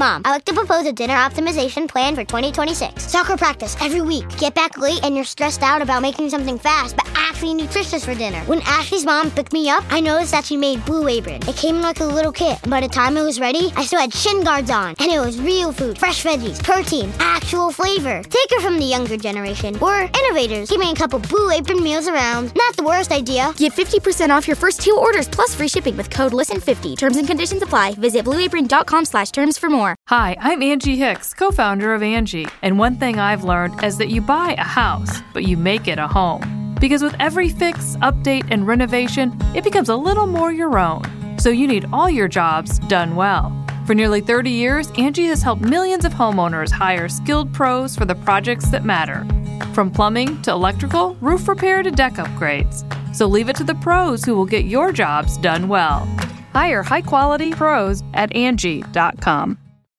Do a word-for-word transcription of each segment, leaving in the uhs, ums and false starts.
Mom, I like to propose a dinner optimization plan for twenty twenty-six. Soccer practice every week. Get back late and you're stressed out about making something fast, but actually nutritious for dinner. When Ashley's mom picked me up, I noticed that she made Blue Apron. It came in like a little kit. By the time it was ready, I still had shin guards on. And it was real food, fresh veggies, protein, actual flavor. Take her from the younger generation. We're innovators, keeping a couple Blue Apron meals around. Not the worst idea. Get fifty percent off your first two orders plus free shipping with code listen fifty. Terms and conditions apply. Visit blueapron.com slash terms for more. Hi, I'm Angie Hicks, co-founder of Angie. And one thing I've learned is that you buy a house, but you make it a home. Because with every fix, update, and renovation, it becomes a little more your own. So you need all your jobs done well. For nearly thirty years, Angie has helped millions of homeowners hire skilled pros for the projects that matter. From plumbing to electrical, roof repair to deck upgrades. So leave it to the pros who will get your jobs done well. Hire high-quality pros at Angie dot com.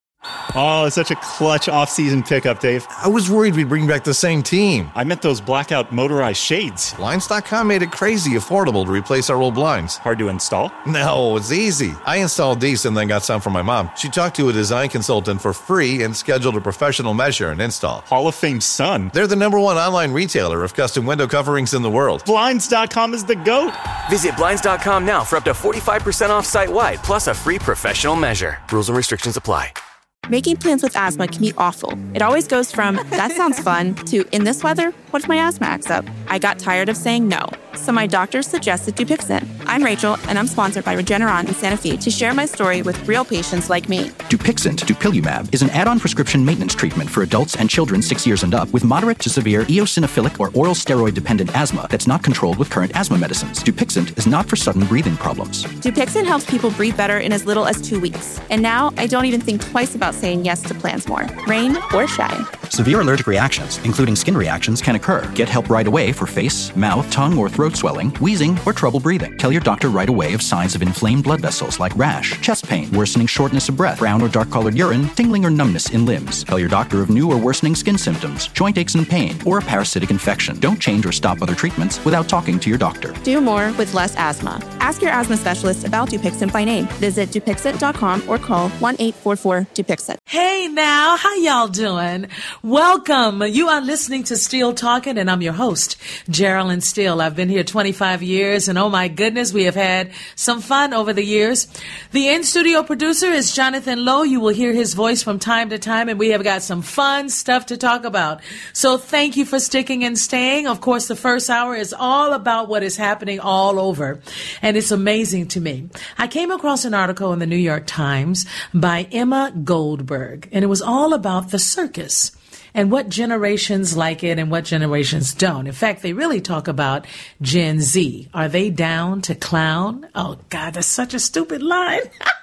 Oh, it's such a clutch off-season pickup, Dave. I was worried we'd bring back the same team. I meant those blackout motorized shades. Blinds dot com made it crazy affordable to replace our old blinds. Hard to install? No, it's easy. I installed these and then got some for my mom. She talked to a design consultant for free and scheduled a professional measure and install. Hall of Fame son. They're the number one online retailer of custom window coverings in the world. Blinds dot com is the GOAT. Visit Blinds dot com now for up to forty-five percent off site-wide, plus a free professional measure. Rules and restrictions apply. Making plans with asthma can be awful. It always goes from, that sounds fun, to, in this weather, what if my asthma acts up? I got tired of saying no, so my doctor suggested Dupixent. I'm Rachel, and I'm sponsored by Regeneron in Santa Fe to share my story with real patients like me. Dupixent, dupilumab, is an add-on prescription maintenance treatment for adults and children six years and up with moderate to severe eosinophilic or oral steroid-dependent asthma that's not controlled with current asthma medicines. Dupixent is not for sudden breathing problems. Dupixent helps people breathe better in as little as two weeks. And now I don't even think twice about saying yes to plans more, rain or shine. Severe allergic reactions, including skin reactions, can occur. Get help right away for face, mouth, tongue, or throat swelling, wheezing, or trouble breathing. Tell your doctor right away of signs of inflamed blood vessels like rash, chest pain, worsening shortness of breath, brown or dark-colored urine, tingling or numbness in limbs. Tell your doctor of new or worsening skin symptoms, joint aches and pain, or a parasitic infection. Don't change or stop other treatments without talking to your doctor. Do more with less asthma. Ask your asthma specialist about Dupixent by name. Visit Dupixent dot com or call one eight four four Dupixent. Hey now, how y'all doing? Welcome. You are listening to Steele Talking, and I'm your host, Geraldine Steele. I've been here twenty-five years, and oh my goodness, we have had some fun over the years. The in-studio producer is Jonathan Lowe. You will hear his voice from time to time, and we have got some fun stuff to talk about. So thank you for sticking and staying. Of course, the first hour is all about what is happening all over, and it's amazing to me. I came across an article in the New York Times by Emma Goldberg, and it was all about the circus and what generations like it and what generations don't. In fact, they really talk about Gen Z. Are they down to clown? Oh, God, that's such a stupid line.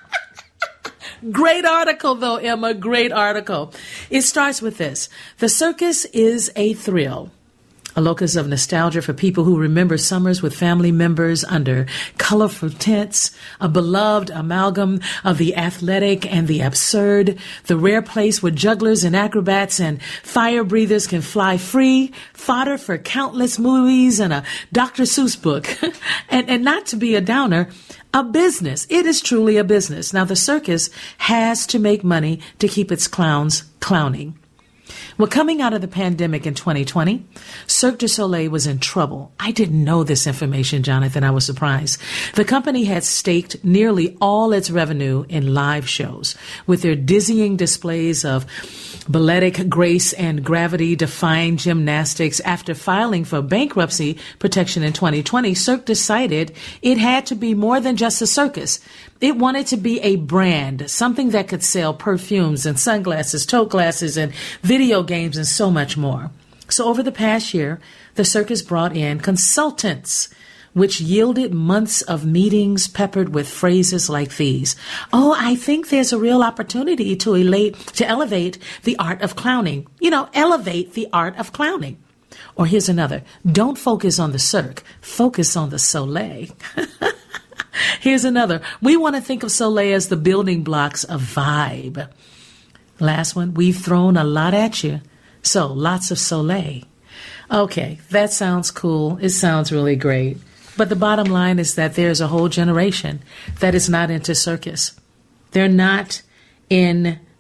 Great article, though, Emma. Great article. It starts with this. The circus is a thrill. A locus of nostalgia for people who remember summers with family members under colorful tents, a beloved amalgam of the athletic and the absurd, the rare place where jugglers and acrobats and fire breathers can fly free, fodder for countless movies and a Doctor Seuss book. and, and not to be a downer, a business. It is truly a business. Now, the circus has to make money to keep its clowns clowning. Well, coming out of the pandemic in twenty twenty, Cirque du Soleil was in trouble. I didn't know this information, Jonathan. I was surprised. The company had staked nearly all its revenue in live shows, with their dizzying displays of balletic grace and gravity-defying gymnastics. After filing for bankruptcy protection in twenty twenty, Cirque decided it had to be more than just a circus. It wanted to be a brand, something that could sell perfumes and sunglasses, tote glasses, and video games, and so much more. So over the past year, the circus brought in consultants, which yielded months of meetings peppered with phrases like these. Oh, I think there's a real opportunity to elate, to elevate the art of clowning. You know, elevate the art of clowning. Or here's another. Don't focus on the Cirque. Focus on the Soleil. Here's another. We want to think of Soleil as the building blocks of vibe. Last one. We've thrown a lot at you. So lots of Soleil. Okay, that sounds cool. It sounds really great. But the bottom line is that there's a whole generation that is not into circus. They're not in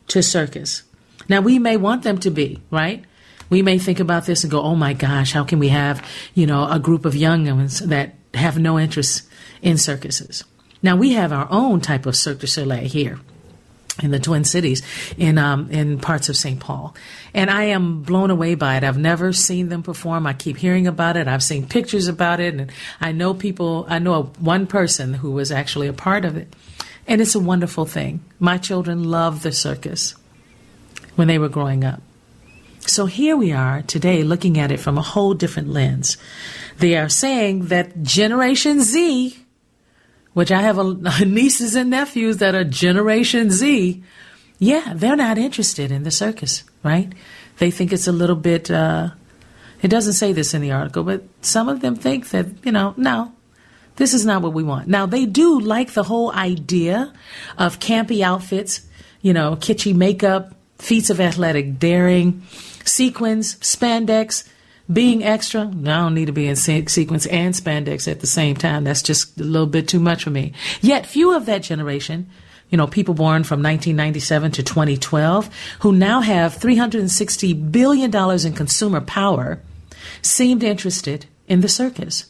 to circus. Now, we may want them to be, right? We may think about this and go, oh my gosh, how can we have, you know, a group of young ones that have no interest in circuses? Now, we have our own type of Cirque du Soleil here in the Twin Cities, in um, in parts of Saint Paul. And I am blown away by it. I've never seen them perform. I keep hearing about it. I've seen pictures about it. And I know people, I know one person who was actually a part of it. And it's a wonderful thing. My children loved the circus when they were growing up. So here we are today looking at it from a whole different lens. They are saying that Generation Z, which I have a, nieces and nephews that are Generation Z, yeah, they're not interested in the circus, right? They think it's a little bit, uh, it doesn't say this in the article, but some of them think that, you know, no, this is not what we want. Now, they do like the whole idea of campy outfits, you know, kitschy makeup, feats of athletic daring, sequins, spandex, being extra. I don't need to be in sequins and spandex at the same time. That's just a little bit too much for me. Yet few of that generation, you know, people born from nineteen ninety-seven to twenty twelve, who now have three hundred sixty billion dollars in consumer power, seemed interested in the circus.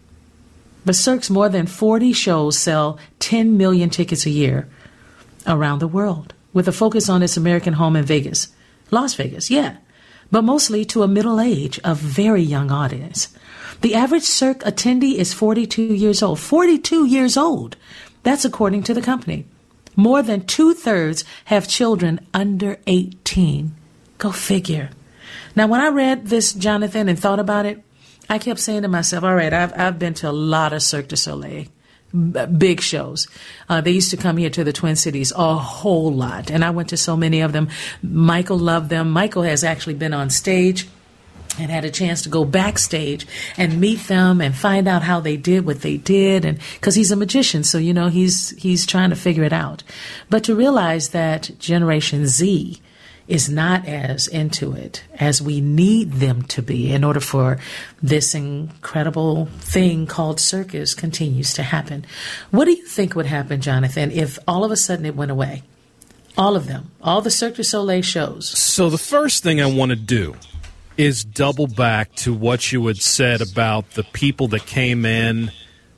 But Cirque's more than forty shows sell ten million tickets a year around the world, with a focus on its American home in Vegas. Las Vegas, yeah, but mostly to a middle age, a very young audience. The average Cirque attendee is forty-two years old. forty-two years old. That's according to the company. More than two-thirds have children under eighteen. Go figure. Now, when I read this, Jonathan, and thought about it, I kept saying to myself, all right, I've, I've been to a lot of Cirque du Soleil, b- big shows. Uh, they used to come here to the Twin Cities a whole lot, and I went to so many of them. Michael loved them. Michael has actually been on stage and had a chance to go backstage and meet them and find out how they did what they did, and because he's a magician, so, you know, he's he's trying to figure it out. But to realize that Generation Z is not as into it as we need them to be in order for this incredible thing called circus continues to happen. What do you think would happen, Jonathan, if all of a sudden it went away? All of them, all the Cirque du Soleil shows. So the first thing I want to do is double back to what you had said about the people that came in.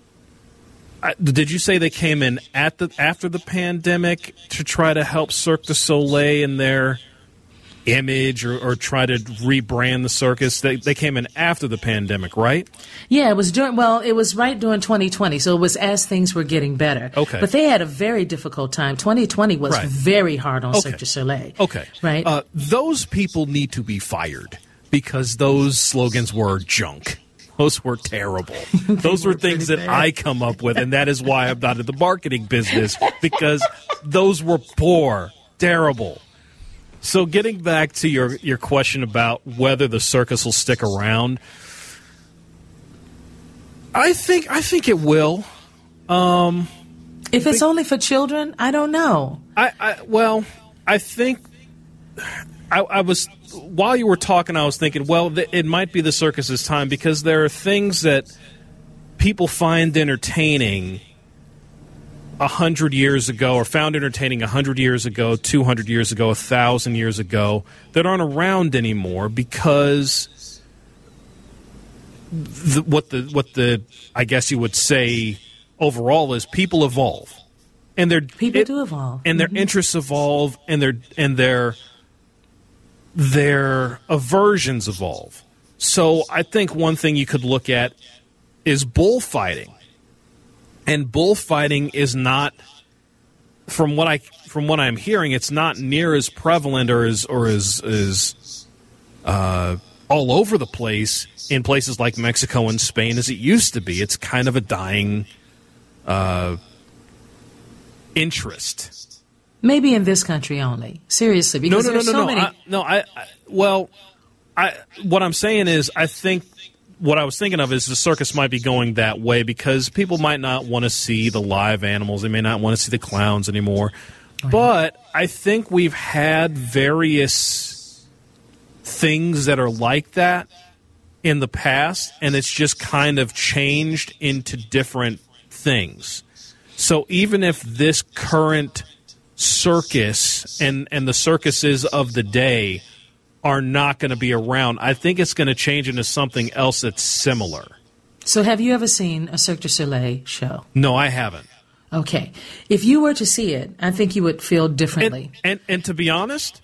I, did you say they came in at the after the pandemic to try to help Cirque du Soleil in their image or, or try to rebrand the circus? They, they came in after the pandemic, right? Yeah, it was during, well, it was right during twenty twenty, so it was as things were getting better. Okay. But they had a very difficult time. twenty twenty was Right. very hard on Okay. Cirque du Soleil. Okay. Right? Uh, those people need to be fired because those slogans were junk. Those were terrible. Those were, were things that pretty bad. I come up with, and that is why I'm not in the marketing business, because those were poor, terrible. So getting back to your, your question about whether the circus will stick around, I think I think it will. Um, if it's only for children, I don't know. I, I well, I think I, I was while you were talking, I was thinking, well, th- it might be the circus's time because there are things that people find entertaining a hundred years ago, or found entertaining a hundred years ago, two hundred years ago, a thousand years ago, that aren't around anymore because the, what the what the I guess you would say overall is people evolve, and their People it, do evolve. and their Mhm. interests evolve, and their and their their aversions evolve. So I think one thing you could look at is bullfighting. And bullfighting is not, from what I from what I'm hearing, it's not near as prevalent or as or as as uh, all over the place in places like Mexico and Spain as it used to be. It's kind of a dying uh, interest. Maybe in this country only. Seriously, because no, no, there's no, no, so no. many. I, no, I, I well, I what I'm saying is I think. What I was thinking of is the circus might be going that way because people might not want to see the live animals. They may not want to see the clowns anymore. Right. But I think we've had various things that are like that in the past, and it's just kind of changed into different things. So even if this current circus and, and the circuses of the day are not going to be around. I think it's going to change into something else that's similar. So have you ever seen a Cirque du Soleil show? No, I haven't. Okay. If you were to see it, I think you would feel differently. And, and, and to be honest,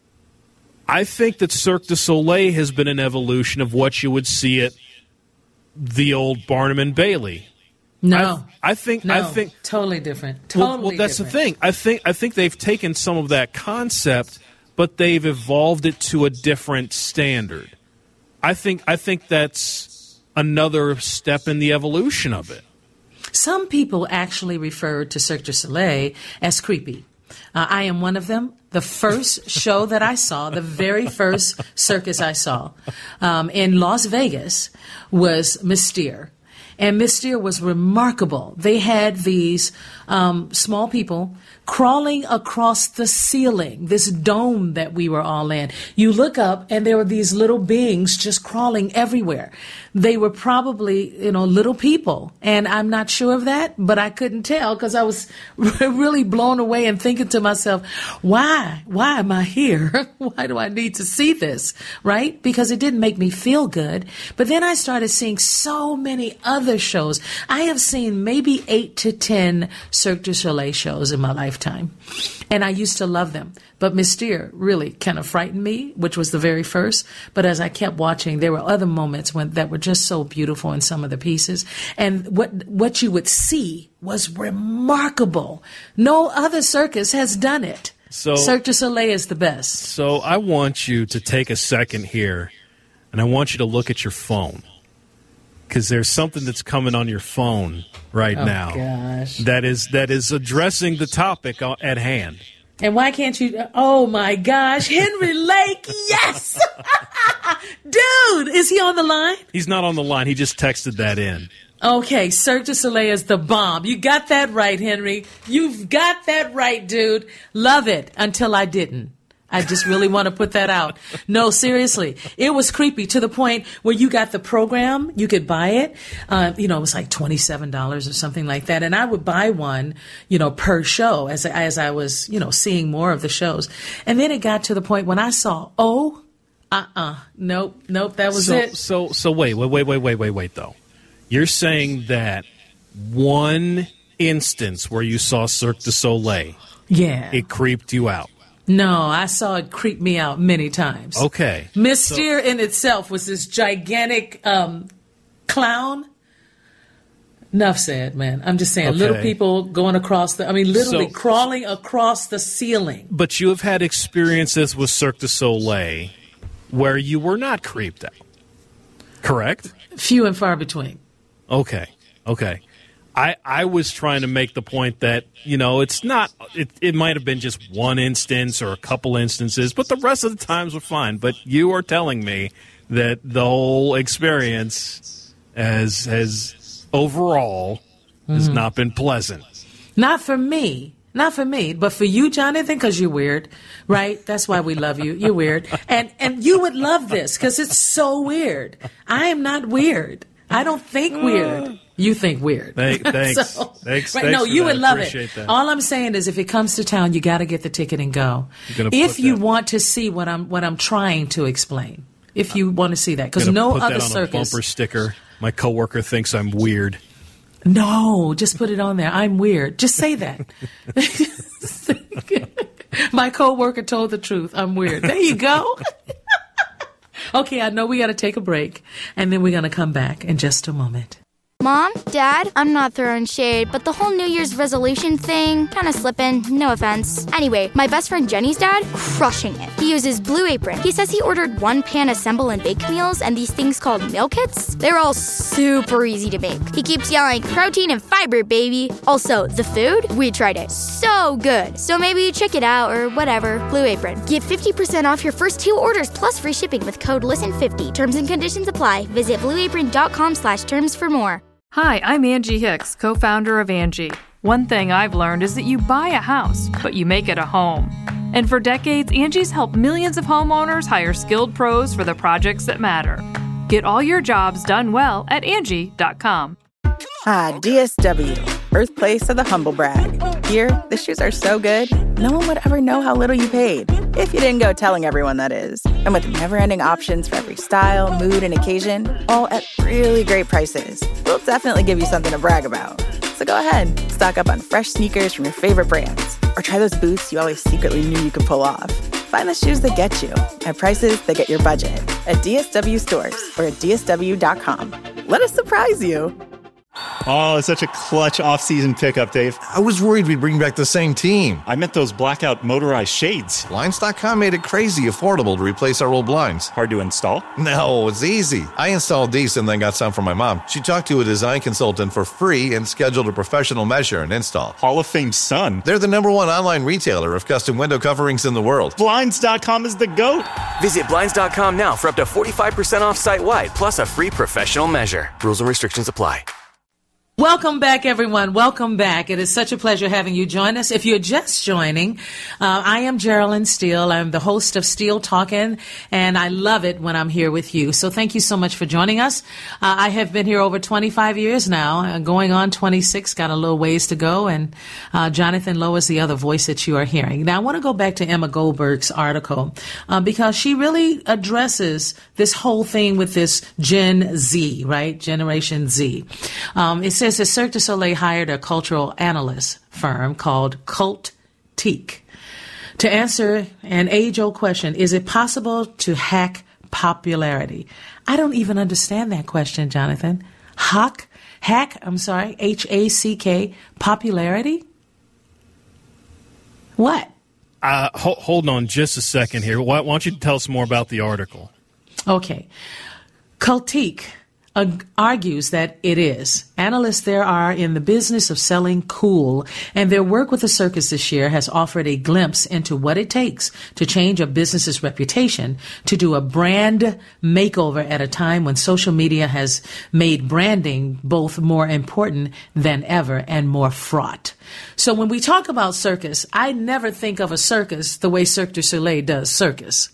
I think that Cirque du Soleil has been an evolution of what you would see at the old Barnum and Bailey. No. I, I think no, I think totally different. Totally well, well that's different. the thing. I think I think they've taken some of that concept, but they've evolved it to a different standard. I think I think that's another step in the evolution of it. Some people actually refer to Cirque du Soleil as creepy. Uh, I am one of them. The first show that I saw, the very first circus I saw um, in Las Vegas was Mystere. And Mystere was remarkable. They had these um, small people crawling across the ceiling, this dome that we were all in. You look up and there were these little beings just crawling everywhere. They were probably, you know, little people. And I'm not sure of that, but I couldn't tell because I was really blown away and thinking to myself, why? Why am I here? Why do I need to see this? Right? Because it didn't make me feel good. But then I started seeing so many other shows. I have seen maybe eight to ten Cirque du Soleil shows in my lifetime. And I used to love them. But Mystere really kind of frightened me, which was the very first. But as I kept watching, there were other moments when that were just so beautiful in some of the pieces. And what what you would see was remarkable. No other circus has done it. So, Cirque du Soleil is the best. So I want you to take a second here, and I want you to look at your phone. Because there's something that's coming on your phone right oh, now gosh. that is that is addressing the topic at hand. And why can't you? Oh my gosh, Henry Lake, yes, dude, is he on the line? He's not on the line. He just texted that in. Okay, Cirque du Soleil is the bomb. You got that right, Henry. You've got that right, dude. Love it until I didn't. I just really want to put that out. No, seriously. It was creepy to the point where you got the program, you could buy it. Uh, you know, it was like twenty-seven dollars or something like that. And I would buy one, you know, per show as, as I was, you know, seeing more of the shows. And then it got to the point when I saw, oh, uh-uh, nope, nope, that was so, it. So, so wait, wait, wait, wait, wait, wait, wait, though. You're saying that one instance where you saw Cirque du Soleil, yeah, it creeped you out. No, I saw it creep me out many times. Okay. Mystere so, in itself was this gigantic um, clown. Enough said, man. I'm just saying, okay. Little people going across the, I mean, literally so, crawling across the ceiling. But you have had experiences with Cirque du Soleil where you were not creeped out, correct? Few and far between. Okay, okay. I, I was trying to make the point that, you know, it's not, it, it might have been just one instance or a couple instances, but the rest of the times were fine. But you are telling me that the whole experience has, has overall, mm-hmm. has not been pleasant. Not for me. Not for me, but for you, Jonathan, because you're weird, right? That's why we love you. You're weird. And, and you would love this because it's so weird. I am not weird. I don't think weird. You think weird. Thanks. Thanks. so, thanks, right, thanks no, you that. would love Appreciate it. That. All I'm saying is, if it comes to town, you got to get the ticket and go. If you that. want to see what I'm what I'm trying to explain, if you want to see that, because no put other that on circus. A bumper sticker. My coworker thinks I'm weird. No, just put it on there. I'm weird. Just say that. My coworker told the truth. I'm weird. There you go. Okay, I know we got to take a break, and then we're going to come back in just a moment. Mom, Dad, I'm not throwing shade, but the whole New Year's resolution thing, kind of slipping, no offense. Anyway, my best friend Jenny's dad, crushing it. He uses Blue Apron. He says he ordered one pan assemble and bake meals and these things called meal kits. They're all super easy to make. He keeps yelling, protein and fiber, baby. Also, the food, we tried it. So good. So maybe check it out or whatever. Blue Apron. Get fifty percent off your first two orders plus free shipping with code listen fifty. Terms and conditions apply. Visit blueapron.com slash terms for more. Hi, I'm Angie Hicks, co-founder of Angie. One thing I've learned is that you buy a house, but you make it a home. And for decades, Angie's helped millions of homeowners hire skilled pros for the projects that matter. Get all your jobs done well at Angie dot com. Ah, D S W, birthplace of the humble brag. Here, the shoes are so good, no one would ever know how little you paid. If you didn't go telling everyone, that is. And with never-ending options for every style, mood, and occasion, all at really great prices, we'll definitely give you something to brag about. So go ahead, stock up on fresh sneakers from your favorite brands, or try those boots you always secretly knew you could pull off. Find the shoes that get you at prices that get your budget at D S W stores or at D S W dot com. Let us surprise you. Oh, it's such a clutch off-season pickup, Dave. I was worried we'd bring back the same team. I meant those blackout motorized shades. Blinds dot com made it crazy affordable to replace our old blinds. Hard to install? No, it's easy. I installed these and then got some for my mom. She talked to a design consultant for free and scheduled a professional measure and install. Hall of Fame son. They're the number one online retailer of custom window coverings in the world. Blinds dot com is the GOAT. Visit Blinds dot com now for up to forty-five percent off site-wide, plus a free professional measure. Rules and restrictions apply. Welcome back, everyone. Welcome back. It is such a pleasure having you join us. If you're just joining, uh, I am Geraldine Steele. I'm the host of Steele Talkin', and I love it when I'm here with you. So thank you so much for joining us. Uh, I have been here over twenty-five years now, uh, going on twenty-six, got a little ways to go, and uh, Jonathan Lowe is the other voice that you are hearing. Now, I want to go back to Emma Goldberg's article uh, because she really addresses this whole thing with this Gen Z, right? Generation Z. Um, it says that Cirque du Soleil hired a cultural analyst firm called Cultique to answer an age-old question: is it possible to hack popularity? I don't even understand that question, Jonathan. Hack, hack, I'm sorry, H A C K, popularity? What? Uh, ho- hold on just a second here. Why, why don't you tell us more about the article? Okay. Cultique uh, argues that it is. Analysts there are in the business of selling cool, and their work with the circus this year has offered a glimpse into what it takes to change a business's reputation, to do a brand makeover at a time when social media has made branding both more important than ever and more fraught. So when we talk about circus, I never think of a circus the way Cirque du Soleil does circus.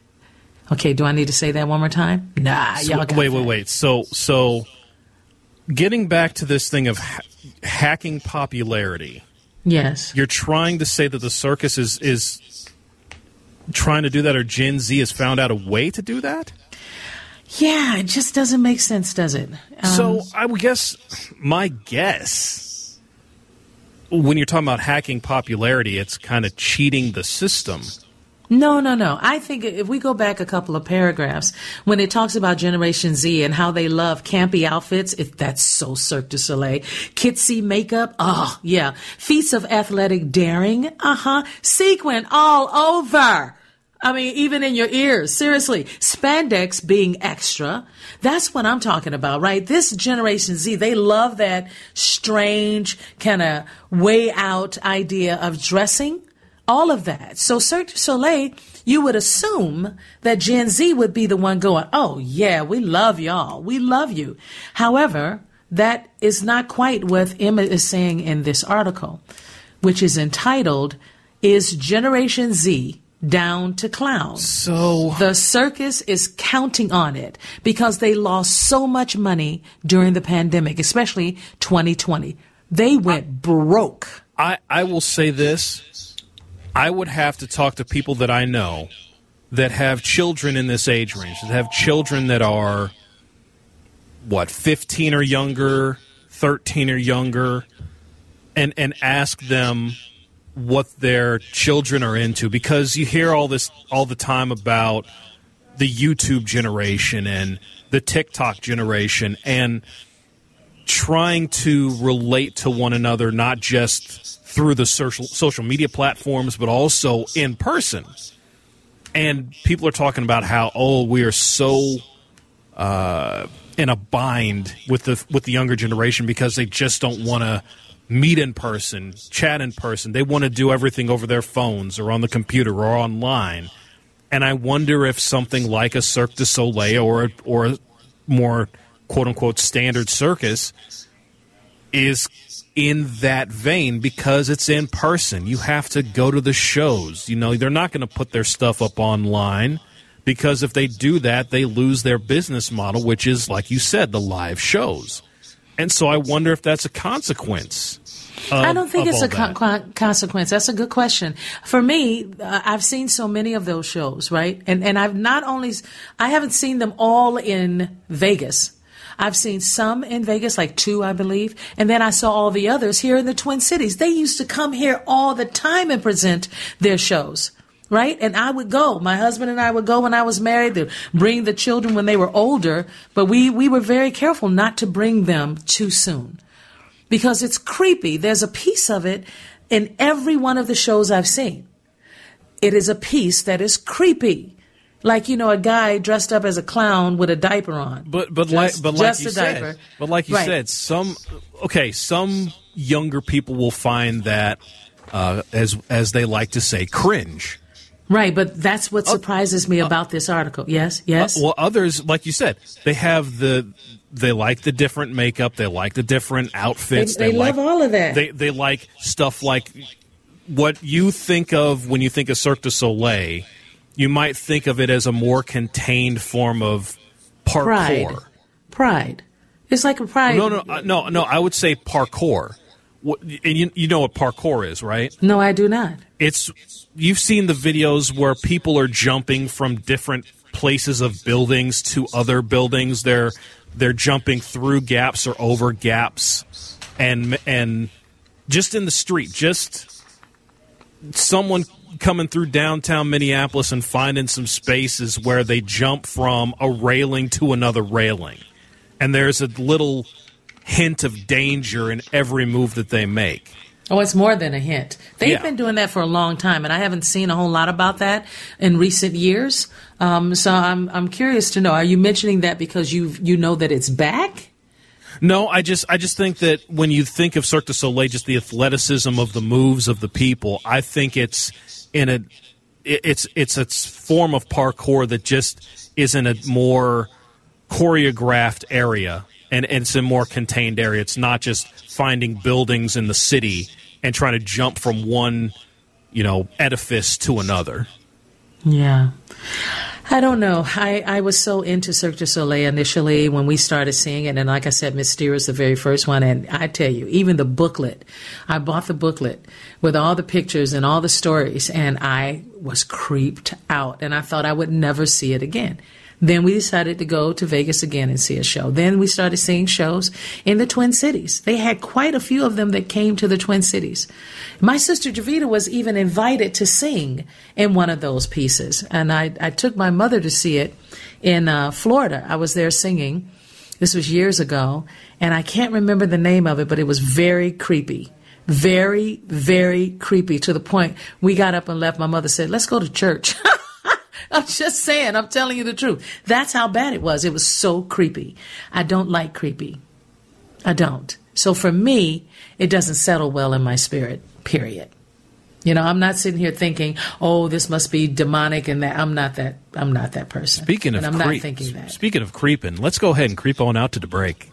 Okay, do I need to say that one more time? Nah, So, y'all got wait, that. wait, wait. So, so getting back to this thing of ha- hacking popularity. Yes. You're trying to say that the circus is is trying to do that, or Gen Z has found out a way to do that? Yeah, it just doesn't make sense, does it? Um, So I would guess, my guess, when you're talking about hacking popularity, it's kind of cheating the system. No, no, no. I think if we go back a couple of paragraphs, when it talks about Generation Z and how they love campy outfits, if that's so Cirque du Soleil, kitsy makeup, oh, yeah. Feats of athletic daring, uh-huh. Sequin all over. I mean, even in your ears, seriously. Spandex being extra. That's what I'm talking about, right? This Generation Z, they love that strange, kind of way out idea of dressing. All of that. So Cirque du Soleil, you would assume that Gen Z would be the one going, oh, yeah, we love y'all. We love you. However, that is not quite what Emma is saying in this article, which is entitled, Is Generation Z Down to Clown? So the circus is counting on it because they lost so much money during the pandemic, especially twenty twenty. They went broke. I, I will say this. I would have to talk to people that I know that have children in this age range, that have children that are, what, fifteen or younger, thirteen or younger, and, and ask them what their children are into, because you hear all this all the time about the YouTube generation and the TikTok generation and trying to relate to one another, not just through the social social media platforms, but also in person. And people are talking about how, oh, we are so uh, in a bind with the with the younger generation because they just don't want to meet in person, chat in person. They want to do everything over their phones or on the computer or online. And I wonder if something like a Cirque du Soleil or or a more quote-unquote standard circus is in that vein, because it's in person. You have to go to the shows. You know, they're not going to put their stuff up online, because if they do that, they lose their business model, which is, like you said, the live shows. And so I wonder if that's a consequence. Of, I don't think of it's all a con- that? con- consequence. That's a good question. For me, uh, I've seen so many of those shows, right? And and I've not only, I haven't seen them all in Vegas. I've seen some in Vegas, like two, I believe. And then I saw all the others here in the Twin Cities. They used to come here all the time and present their shows. Right? And I would go. My husband and I would go when I was married to bring the children when they were older. But we, we were very careful not to bring them too soon because it's creepy. There's a piece of it in every one of the shows I've seen. It is a piece that is creepy. Like, you know, a guy dressed up as a clown with a diaper on. But but just, like but like just you a said, diaper. but like you Right. said, some okay, some younger people will find that uh, as as they like to say, cringe. Right, but that's what surprises me about this article. Yes, yes. Uh, well, others, like you said, they have the they like the different makeup, they like the different outfits. They- they like, love all of that. They they like stuff like what you think of when you think of Cirque du Soleil. You might think of it as a more contained form of parkour. Pride. Pride. It's like a pride. No, no, uh, no, no. I would say parkour. What, and you you know what parkour is, right? No, I do not. It's you've seen the videos where people are jumping from different places of buildings to other buildings. They're they're jumping through gaps or over gaps, and and just in the street, just someone coming through downtown Minneapolis and finding some spaces where they jump from a railing to another railing, and there's a little hint of danger in every move that they make. Oh, it's more than a hint. They've Yeah. been doing that for a long time, and I haven't seen a whole lot about that in recent years. Um, so I'm I'm curious to know. Are you mentioning that because you you know that it's back? No, I just I just think that when you think of Cirque du Soleil, just the athleticism of the moves of the people, I think it's in a it- it's it's a form of parkour that just is in a more choreographed area, and, and it's a more contained area. It's not just finding buildings in the city and trying to jump from one, you know, edifice to another. Yeah. I don't know. I, I was so into Cirque du Soleil initially when we started seeing it. And like I said, Mystere is the very first one. And I tell you, even the booklet, I bought the booklet with all the pictures and all the stories, and I was creeped out. And I thought I would never see it again. Then we decided to go to Vegas again and see a show. Then we started seeing shows in the Twin Cities. They had quite a few of them that came to the Twin Cities. My sister Javita was even invited to sing in one of those pieces. And I, I took my mother to see it in uh, Florida. I was there singing. This was years ago. And I can't remember the name of it, but it was very creepy. Very, very creepy, to the point we got up and left. My mother said, "Let's go to church." I'm just saying, I'm telling you the truth. That's how bad it was. It was so creepy. I don't like creepy. I don't. So for me, it doesn't settle well in my spirit, period. You know, I'm not sitting here thinking, oh, this must be demonic and that. I'm not that. I'm not that person. Speaking of and I'm creep, not thinking that. Speaking of creeping, let's go ahead and creep on out to the break.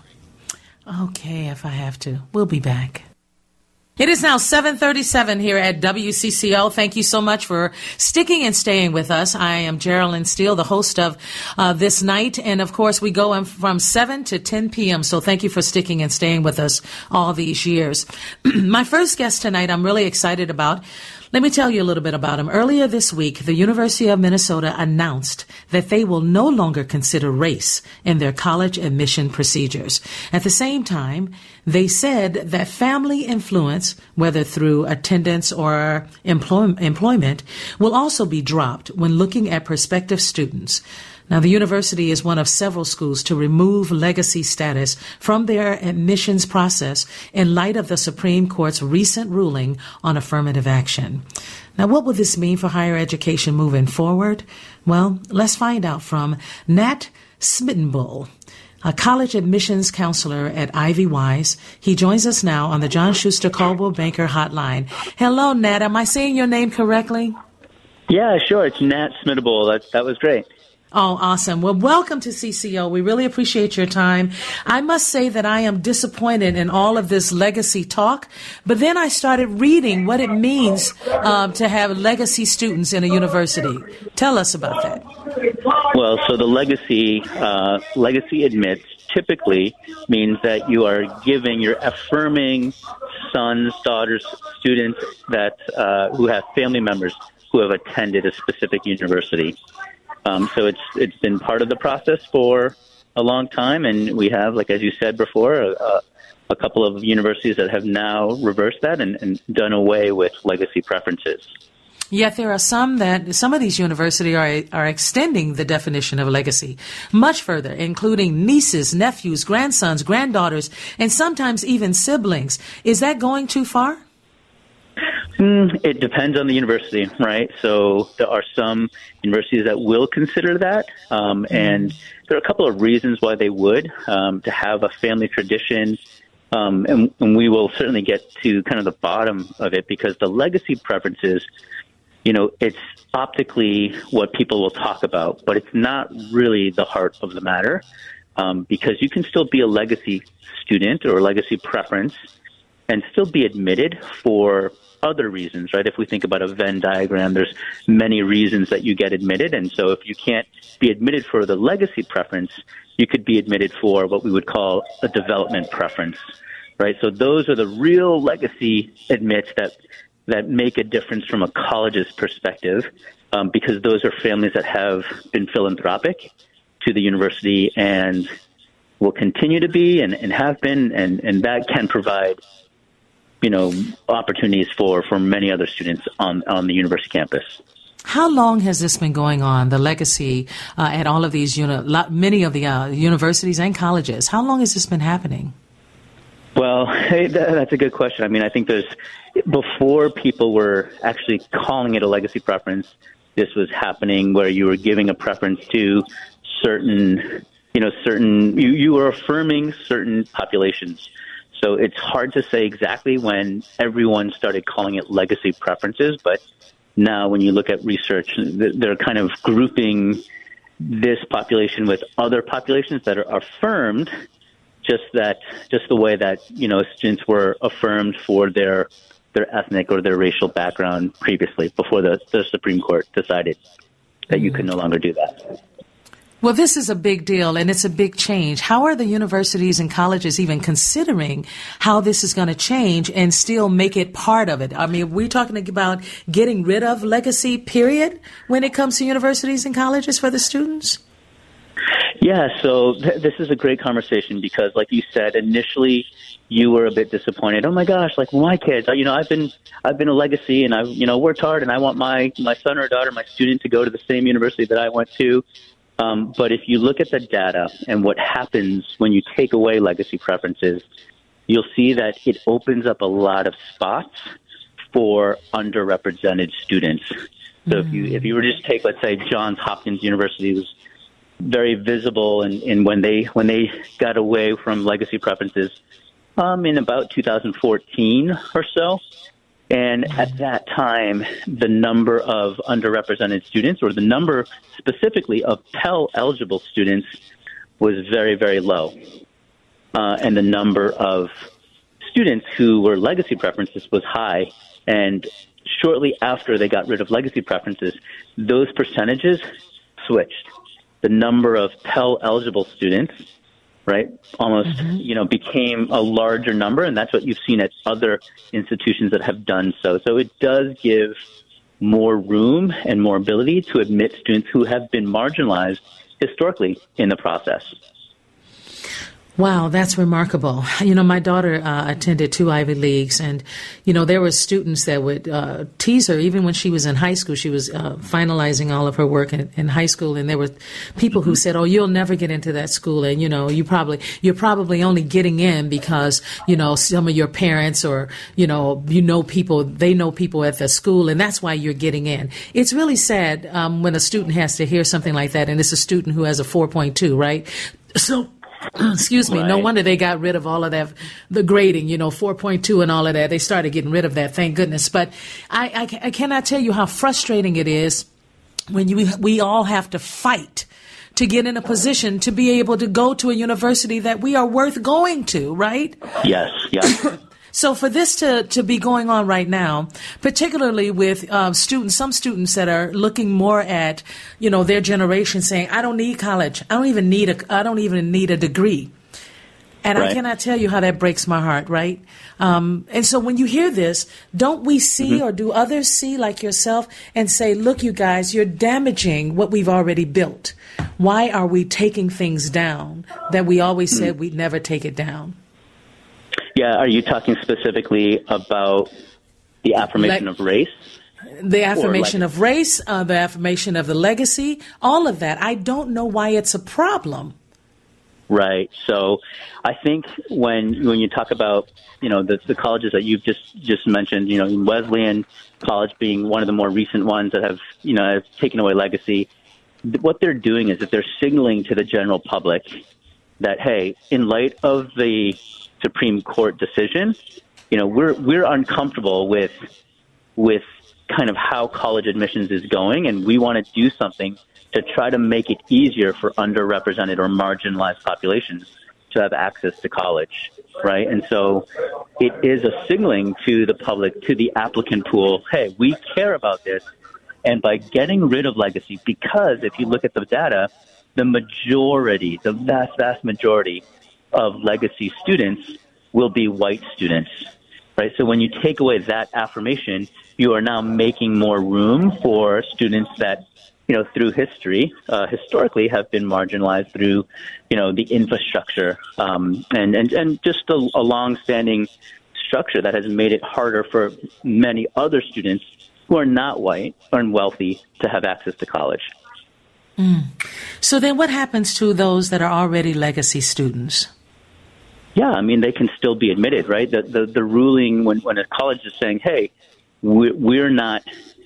Okay, if I have to. We'll be back. It is now seven thirty-seven here at W C C O. Thank you so much for sticking and staying with us. I am Geraldine Steele, the host of uh, this night. And, of course, we go from seven to ten p.m., so thank you for sticking and staying with us all these years. My first guest tonight I'm really excited about. Let me tell you a little bit about him. Earlier this week, the University of Minnesota announced that they will no longer consider race in their college admission procedures. At the same time, they said that family influence, whether through attendance or employ- employment, will also be dropped when looking at prospective students. Now, the university is one of several schools to remove legacy status from their admissions process in light of the Supreme Court's recent ruling on affirmative action. Now, what will this mean for higher education moving forward? Well, let's find out from Nat Smittenbull, a college admissions counselor at Ivy Wise. He joins us now on the John Schuster Coldwell Banker Hotline. Hello, Nat. Am I saying your name correctly? Yeah, sure. It's Nat Smittenbull. That, that was great. Oh, awesome. Well, welcome to C C O. We really appreciate your time. I must say that I am disappointed in all of this legacy talk, but then I started reading what it means um, to have legacy students in a university. Tell us about that. Well, so the legacy, uh, legacy admits typically means that you are giving, you're affirming sons, daughters, students that uh, who have family members who have attended a specific university. Um, so it's it's been part of the process for a long time, and we have, like as you said before, a, a couple of universities that have now reversed that and, and done away with legacy preferences. Yet there are some that some of these universities are are extending the definition of legacy much further, including nieces, nephews, grandsons, granddaughters, and sometimes even siblings. Is that going too far? Mm, it depends on the university, right? So there are some universities that will consider that, um, and there are a couple of reasons why they would, um, to have a family tradition. Um, and, and we will certainly get to kind of the bottom of it, because the legacy preferences, you know, it's optically what people will talk about, but it's not really the heart of the matter, um, because you can still be a legacy student or a legacy preference and still be admitted for other reasons, right? If we think about a Venn diagram, there's many reasons that you get admitted. And so if you can't be admitted for the legacy preference, you could be admitted for what we would call a development preference, right? So those are the real legacy admits that that make a difference from a college's perspective, um, because those are families that have been philanthropic to the university and will continue to be and, and have been, and, and that can provide, you know, opportunities for, for many other students on, on the university campus. How long has this been going on, the legacy uh, at all of these, uni- many of the uh, universities and colleges? How long has this been happening? Well, hey, that, that's a good question. I mean, I think there's, before people were actually calling it a legacy preference, this was happening where you were giving a preference to certain, you know, certain, you, you were affirming certain populations. So it's hard to say exactly when everyone started calling it legacy preferences, but now when you look at research, they're kind of grouping this population with other populations that are affirmed, just that, just the way that, you know, students were affirmed for their their ethnic or their racial background previously, before the, the Supreme Court decided that you could no longer do that. Well, this is a big deal, and it's a big change. How are the universities and colleges even considering how this is going to change and still make it part of it? I mean, we're talking about getting rid of legacy, period, when it comes to universities and colleges for the students? Yeah, so th- this is a great conversation because, like you said, initially you were a bit disappointed. Oh my gosh, like my kids, you know, I've been I've been a legacy, and I've you know worked hard, and I want my my son or daughter, my student, to go to the same university that I went to. Um, but if you look at the data and what happens when you take away legacy preferences, you'll see that it opens up a lot of spots for underrepresented students. So mm. if you if you were to just take, let's say, Johns Hopkins University was very visible in, in when they when they got away from legacy preferences um, in about two thousand fourteen or so. And at that time, the number of underrepresented students, or the number specifically of Pell-eligible students, was very, very low. Uh, and the number of students who were legacy preferences was high. And shortly after they got rid of legacy preferences, those percentages switched. The number of Pell-eligible students, right, almost, mm-hmm. you know, became a larger number, and that's what you've seen at other institutions that have done so. So it does give more room and more ability to admit students who have been marginalized historically in the process. Wow, that's remarkable. You know, my daughter uh, attended two Ivy Leagues, and, you know, there were students that would uh, tease her even when she was in high school. She was uh, finalizing all of her work in, in high school, and there were people who said, oh, you'll never get into that school, and, you know, you probably, you're probably only getting in because, you know, some of your parents or, you know, you know people, they know people at the school, and that's why you're getting in. It's really sad um, when a student has to hear something like that, and it's a student who has a four point two, right? So... Excuse me. Right. No wonder they got rid of all of that, the grading, you know, four point two and all of that. They started getting rid of that. Thank goodness. But I, I, I cannot tell you how frustrating it is when you, we all have to fight to get in a position to be able to go to a university that we are worth going to, right? Yes. Yeah. So for this to, to be going on right now, particularly with uh, students, some students that are looking more at, you know, their generation saying, I don't need college. I don't even need a, I don't even need a degree. And right. I cannot tell you how that breaks my heart, right? Um, and so when you hear this, don't we see mm-hmm. or do others see like yourself and say, look, you guys, you're damaging what we've already built. Why are we taking things down that we always mm-hmm. said we'd never take it down? Yeah, are you talking specifically about the affirmation like, of race? The affirmation of race, uh, the affirmation of the legacy, all of that. I don't know why it's a problem. Right. So I think when when you talk about, you know, the, the colleges that you've just, just mentioned, you know, Wesleyan College being one of the more recent ones that have, you know, have taken away legacy, what they're doing is that they're signaling to the general public that, hey, in light of the Supreme Court decision, you know, we're we're uncomfortable with with kind of how college admissions is going, and we want to do something to try to make it easier for underrepresented or marginalized populations to have access to college, right? And so it is a signaling to the public, to the applicant pool, hey, we care about this. And by getting rid of legacy, because if you look at the data, the majority, the vast, vast majority of legacy students will be white students, right? So when you take away that affirmation, you are now making more room for students that, you know, through history, uh, historically have been marginalized through, you know, the infrastructure um, and, and, and just a, a long-standing structure that has made it harder for many other students who are not white and wealthy to have access to college. Mm. So then what happens to those that are already legacy students? Yeah, I mean, they can still be admitted, right? The the, the ruling when, when a college is saying, hey, we're, we're not...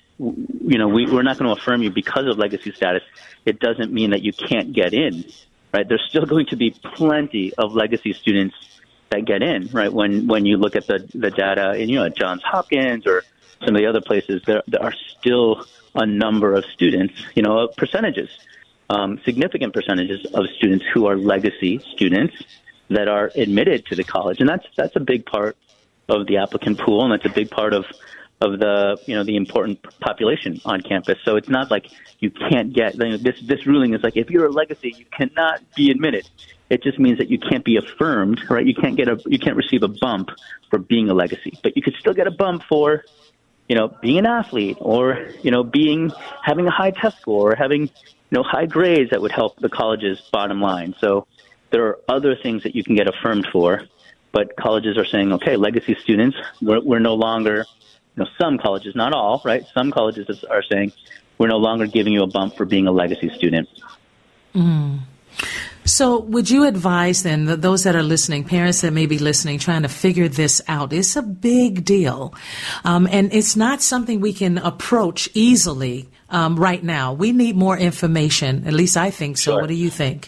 you know, we, we're not going to affirm you because of legacy status, it doesn't mean that you can't get in, right? There's still going to be plenty of legacy students that get in, right? When when you look at the, the data in, you know, at Johns Hopkins or some of the other places, there, there are still a number of students, you know, percentages, um, significant percentages of students who are legacy students that are admitted to the college. And that's that's a big part of the applicant pool, and that's a big part of of the, you know, the important population on campus. So it's not like you can't get, this this ruling is like, if you're a legacy, you cannot be admitted. It just means that you can't be affirmed, right? You can't get a, you can't receive a bump for being a legacy, but you could still get a bump for, you know, being an athlete or, you know, being, having a high test score or having, you know, high grades that would help the college's bottom line. So there are other things that you can get affirmed for, but colleges are saying, okay, legacy students, we're, we're no longer, you know, some colleges, not all, right? Some colleges are saying, we're no longer giving you a bump for being a legacy student. Mm. So would you advise then that those that are listening, parents that may be listening, trying to figure this out, it's a big deal. Um, and it's not something we can approach easily um, right now. We need more information. At least I think so. Sure. What do you think?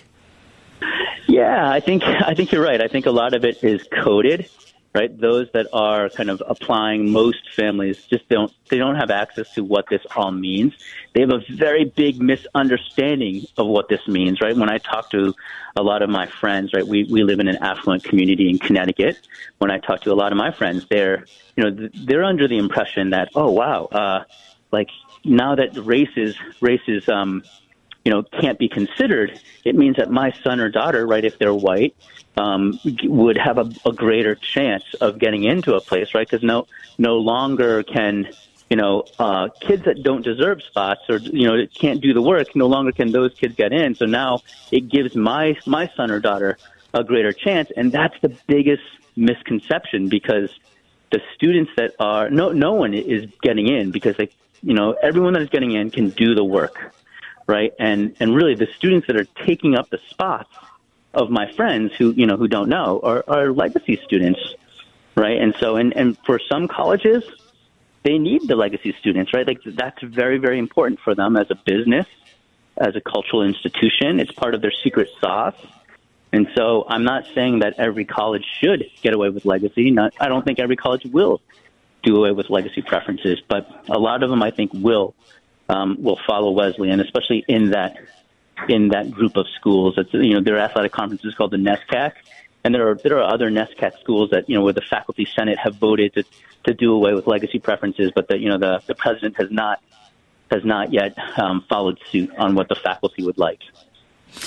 Yeah, I think I think you're right. I think a lot of it is coded. Right, those that are kind of applying, most families just don't, they don't have access to what this all means. They have a very big misunderstanding of what this means, right? When I talk to a lot of my friends, right, we, we live in an affluent community in Connecticut. When I talk to a lot of my friends, they're, you know, they're under the impression that, oh, wow, uh, like now that race is, race is, um, you know, can't be considered, it means that my son or daughter, right, if they're white, um, would have a, a greater chance of getting into a place, right? Because no, no longer can, you know, uh, kids that don't deserve spots or, you know, can't do the work, no longer can those kids get in. So now it gives my, my son or daughter a greater chance. And that's the biggest misconception, because the students that are, no, no one is getting in because they, you know, everyone that is getting in can do the work. Right. And, and really the students that are taking up the spots of my friends who, you know, who don't know are, are legacy students. Right. And so, and, and for some colleges, they need the legacy students, right? Like that's very, very important for them as a business, as a cultural institution. It's part of their secret sauce. And so I'm not saying that every college should get away with legacy. Not, I don't think every college will do away with legacy preferences, but a lot of them I think will. Um, will follow Wesleyan, especially in that in that group of schools. It's, you know, their athletic conference is called the NESCAC, and there are there are other NESCAC schools that, you know, where the faculty senate have voted to, to do away with legacy preferences, but that, you know, the, the president has not has not yet um, followed suit on what the faculty would like.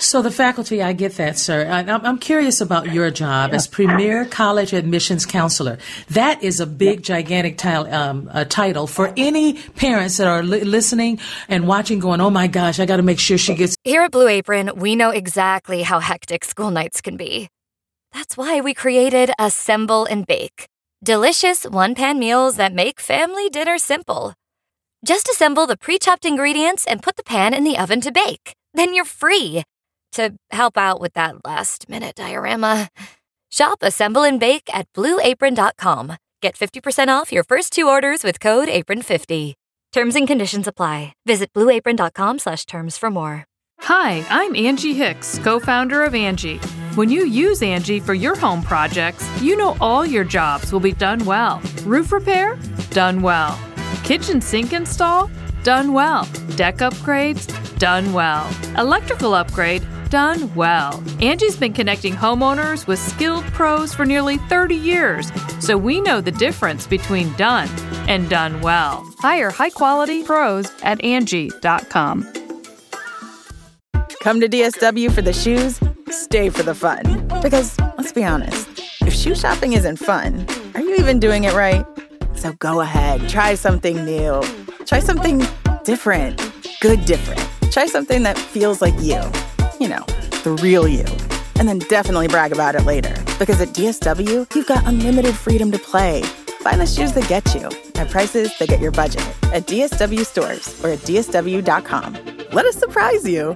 So the faculty, I get that, sir. I, I'm curious about your job as Premier College Admissions Counselor. That is a big, gigantic t- um, uh, title for any parents that are li- listening and watching going, oh my gosh, I got to make sure she gets... Here at Blue Apron, we know exactly how hectic school nights can be. That's why we created Assemble and Bake. Delicious one-pan meals that make family dinner simple. Just assemble the pre-chopped ingredients and put the pan in the oven to bake. Then you're free to help out with that last-minute diorama. Shop Assemble and Bake at blue apron dot com. Get fifty percent off your first two orders with code apron fifty. Terms and conditions apply. Visit blue apron dot com slash terms for more. Hi, I'm Angie Hicks, co-founder of Angie. When you use Angie for your home projects, you know all your jobs will be done well. Roof repair? Done well. Kitchen sink install? Done well. Deck upgrades? Done well. Electrical upgrade? Done well. Angie's been connecting homeowners with skilled pros for nearly thirty years, so we know the difference between done and done well. Hire high-quality pros at Angie dot com. Come to D S W for the shoes, stay for the fun. Because, let's be honest, if shoe shopping isn't fun, are you even doing it right? So go ahead, try something new. Try something different. Good different. Try something that feels like you. You know, the real you. And then definitely brag about it later. Because at D S W, you've got unlimited freedom to play. Find the shoes that get you at prices that get your budget at D S W stores or at D S W dot com. Let us surprise you.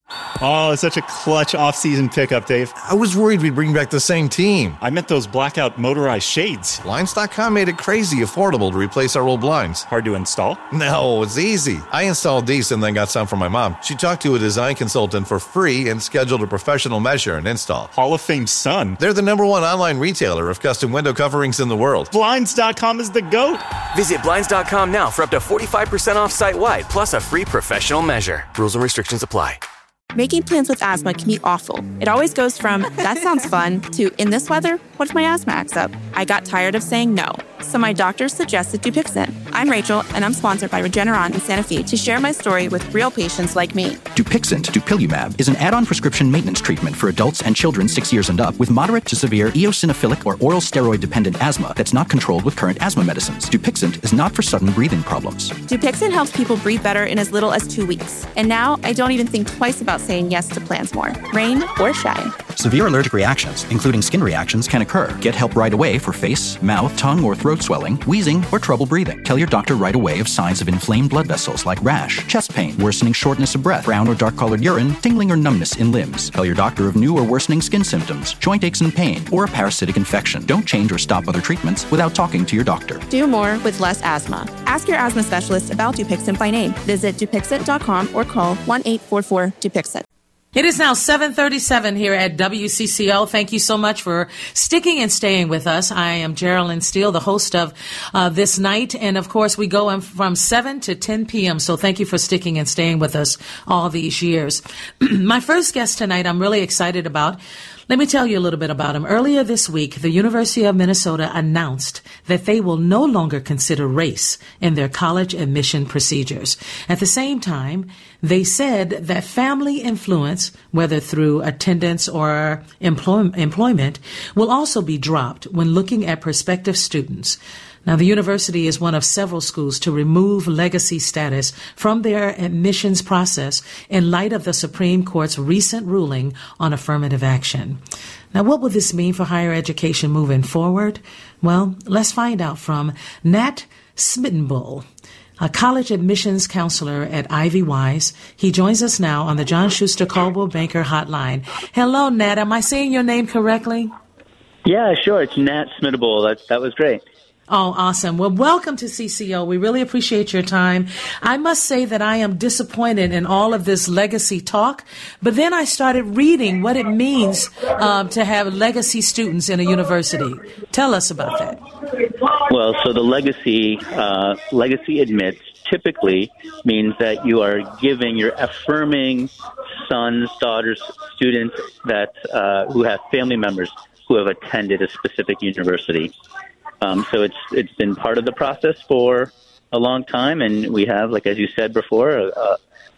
Oh, it's such a clutch off-season pickup, Dave. I was worried we'd bring back the same team. I meant those blackout motorized shades. Blinds dot com made it crazy affordable to replace our old blinds. Hard to install? No, it's easy. I installed these and then got some for my mom. She talked to a design consultant for free and scheduled a professional measure and install. Hall of Fame son. They're the number one online retailer of custom window coverings in the world. Blinds dot com is the GOAT. Visit Blinds dot com now for up to forty-five percent off site-wide, plus a free professional measure. Rules and restrictions apply. Making plans with asthma can be awful. It always goes from, that sounds fun, to, in this weather, what if my asthma acts up? I got tired of saying no, so my doctor suggested Dupixent. I'm Rachel, and I'm sponsored by Regeneron in Santa Fe to share my story with real patients like me. Dupixent, dupilumab, is an add-on prescription maintenance treatment for adults and children six years and up with moderate to severe eosinophilic or oral steroid-dependent asthma that's not controlled with current asthma medicines. Dupixent is not for sudden breathing problems. Dupixent helps people breathe better in as little as two weeks. And now I don't even think twice about saying yes to plans more, rain or shine. Severe allergic reactions, including skin reactions, can occur. Get help right away for face, mouth, tongue, or throat swelling, wheezing, or trouble breathing. Tell your doctor right away of signs of inflamed blood vessels like rash, chest pain, worsening shortness of breath, brown or dark-colored urine, tingling or numbness in limbs. Tell your doctor of new or worsening skin symptoms, joint aches and pain, or a parasitic infection. Don't change or stop other treatments without talking to your doctor. Do more with less asthma. Ask your asthma specialist about Dupixent by name. Visit Dupixent dot com or call one eight four four Dupixent. It is now seven thirty-seven here at W C C O. Thank you so much for sticking and staying with us. I am Geraldine Steele, the host of uh, this night. And, of course, we go from seven to ten p.m., so thank you for sticking and staying with us all these years. My first guest tonight I'm really excited about. Let me tell you a little bit about him. Earlier this week, the University of Minnesota announced that they will no longer consider race in their college admission procedures. At the same time, they said that family influence, whether through attendance or employ- employment, will also be dropped when looking at prospective students. Now, the university is one of several schools to remove legacy status from their admissions process in light of the Supreme Court's recent ruling on affirmative action. Now, what will this mean for higher education moving forward? Well, let's find out from Nat Smittenbull, a college admissions counselor at Ivy Wise. He joins us now on the John Schuster Coldwell Banker Hotline. Hello, Nat. Am I saying your name correctly? Yeah, sure. It's Nat Smittenbull. That, that was great. Oh, awesome. Well, welcome to C C O. We really appreciate your time. I must say that I am disappointed in all of this legacy talk, but then I started reading what it means um, to have legacy students in a university. Tell us about that. Well, so the legacy, uh, legacy admits typically means that you are giving, you're affirming sons, daughters, students that uh, who have family members who have attended a specific university. Um, so it's it's been part of the process for a long time, and we have, like as you said before, a,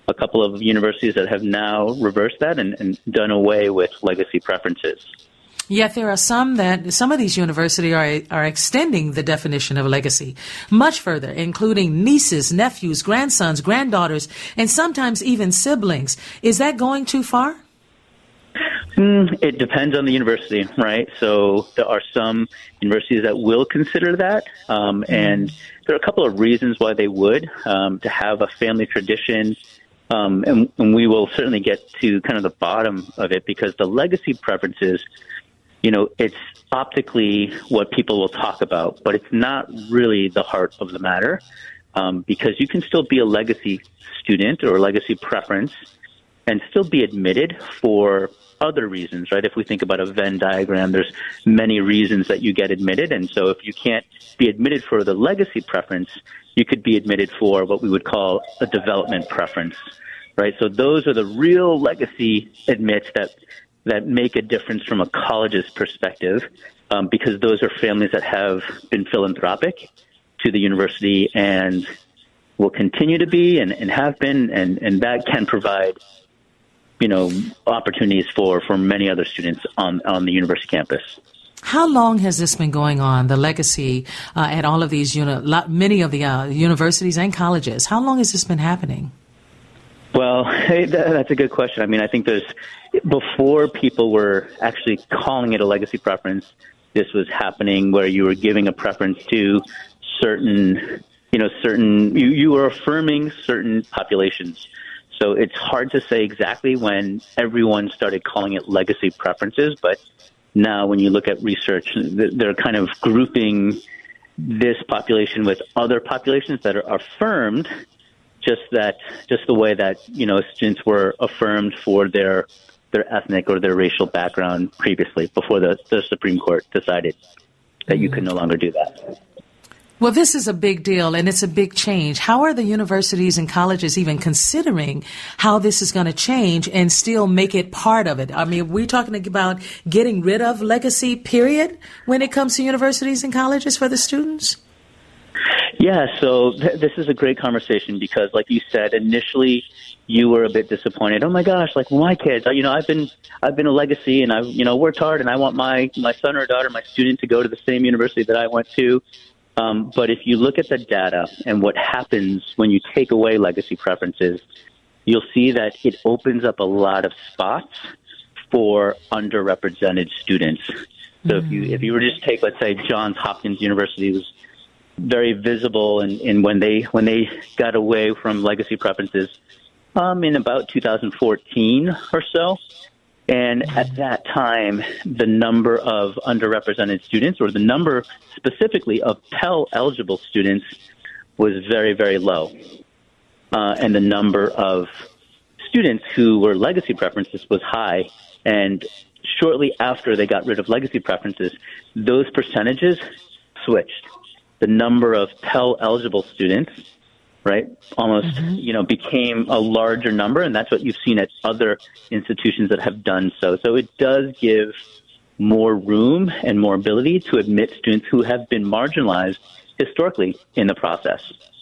a couple of universities that have now reversed that and, and done away with legacy preferences. Yet there are some that some of these universities are are extending the definition of legacy much further, including nieces, nephews, grandsons, granddaughters, and sometimes even siblings. Is that going too far? Mm, it depends on the university, right? So there are some universities that will consider that, um, and there are a couple of reasons why they would, um, to have a family tradition. Um, and, and we will certainly get to kind of the bottom of it, because the legacy preferences, you know, it's optically what people will talk about, but it's not really the heart of the matter, um, because you can still be a legacy student or a legacy preference and still be admitted for other reasons, right? If we think about a Venn diagram, there's many reasons that you get admitted. And so if you can't be admitted for the legacy preference, you could be admitted for what we would call a development preference, right? So those are the real legacy admits that that make a difference from a college's perspective, um, because those are families that have been philanthropic to the university and will continue to be and, and have been, and, and that can provide, you know, opportunities for, for many other students on, on the university campus. How long has this been going on, the legacy uh, at all of these, uni- many of the uh, universities and colleges? How long has this been happening? Well, hey, that's a good question. I mean, I think there's, before people were actually calling it a legacy preference, this was happening where you were giving a preference to certain, you know, certain, you, you were affirming certain populations. So it's hard to say exactly when everyone started calling it legacy preferences, but now when you look at research, they're kind of grouping this population with other populations that are affirmed, just that, just the way that, you know, students were affirmed for their their ethnic or their racial background previously, before the, the Supreme Court decided that you could no longer do that. Well, this is a big deal, and it's a big change. How are the universities and colleges even considering how this is going to change and still make it part of it? I mean, we're talking about getting rid of legacy, period, when it comes to universities and colleges for the students? Yeah, so th- this is a great conversation because, like you said, initially you were a bit disappointed. Oh my gosh, like my kids, you know, I've been I've been a legacy and I've, you know, worked hard, and I want my my son or daughter, my student, to go to the same university that I went to. Um, but if you look at the data and what happens when you take away legacy preferences, you'll see that it opens up a lot of spots for underrepresented students. So mm. if you if you were to just take, let's say, Johns Hopkins University was very visible in, in when they when they got away from legacy preferences um, in about two thousand fourteen or so. And at that time, the number of underrepresented students, or the number specifically of Pell-eligible students, was very, very low. Uh, and the number of students who were legacy preferences was high. And shortly after they got rid of legacy preferences, those percentages switched. The number of Pell-eligible students, right, almost, mm-hmm. you know, became a larger number, and that's what you've seen at other institutions that have done so. So it does give more room and more ability to admit students who have been marginalized historically in the process.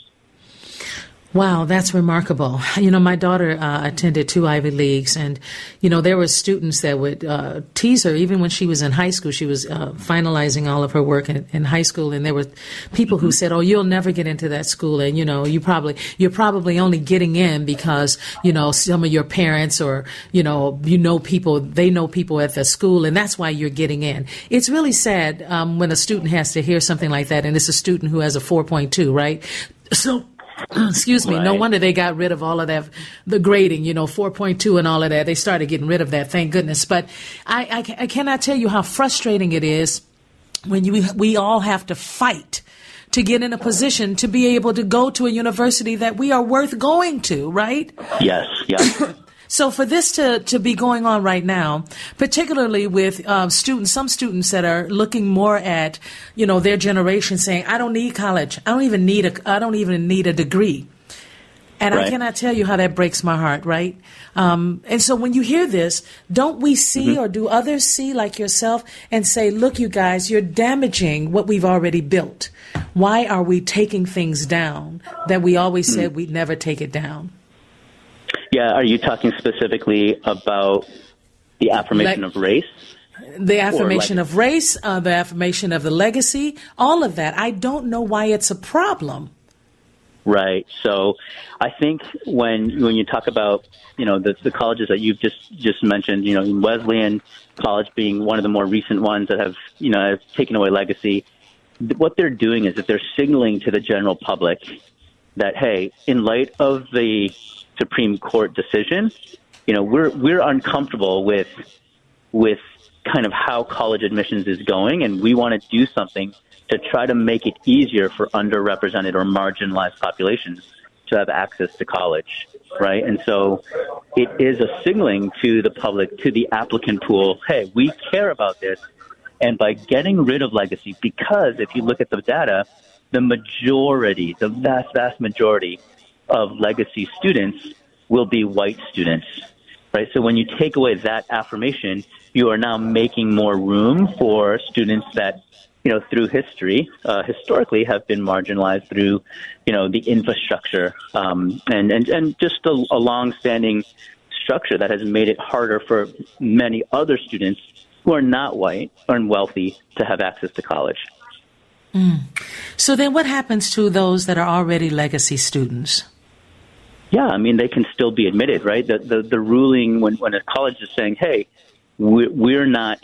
Wow, that's remarkable. You know, my daughter uh, attended two Ivy Leagues, and, you know, there were students that would uh, tease her even when she was in high school. She was uh, finalizing all of her work in, in high school, and there were people who said, oh, you'll never get into that school, and, you know, you probably, you're probably only getting in because, you know, some of your parents or, you know, you know people, they know people at the school, and that's why you're getting in. It's really sad um, when a student has to hear something like that, and it's a student who has a four point two, right? So, excuse me, right. No wonder they got rid of all of that, the grading, you know, four point two and all of that. They started getting rid of that, thank goodness. But I, I, I cannot tell you how frustrating it is when you, we all have to fight to get in a position to be able to go to a university that we are worth going to, right? Yes, yes. So for this to, to be going on right now, particularly with uh, students, some students that are looking more at, you know, their generation saying, I don't need college. I don't even need a, I don't even need a degree. And right. I cannot tell you how that breaks my heart, right? Um, and so when you hear this, don't we see mm-hmm. or do others see like yourself and say, look, you guys, you're damaging what we've already built. Why are we taking things down that we always mm-hmm. said we'd never take it down? Yeah, are you talking specifically about the affirmation Like- of race? The affirmation Or of race, uh, the affirmation of the legacy, all of that. I don't know why it's a problem. Right. So I think when when you talk about, you know, the, the colleges that you've just, just mentioned, you know, Wesleyan College being one of the more recent ones that have, you know, have taken away legacy, what they're doing is that they're signaling to the general public that, hey, in light of the Supreme Court decision, you know, we're we're uncomfortable with with kind of how college admissions is going, and we want to do something to try to make it easier for underrepresented or marginalized populations to have access to college, right? And so it is a signaling to the public, to the applicant pool, hey, we care about this. And by getting rid of legacy, because if you look at the data, the majority, the vast, vast majority of legacy students will be white students, right? So when you take away that affirmation, you are now making more room for students that, you know, through history, uh, historically have been marginalized through, you know, the infrastructure um, and, and, and just a, a long-standing structure that has made it harder for many other students who are not white or wealthy to have access to college. Mm. So then what happens to those that are already legacy students? Yeah, I mean, they can still be admitted, right? The the, the ruling when, when a college is saying, hey, we're, we're not,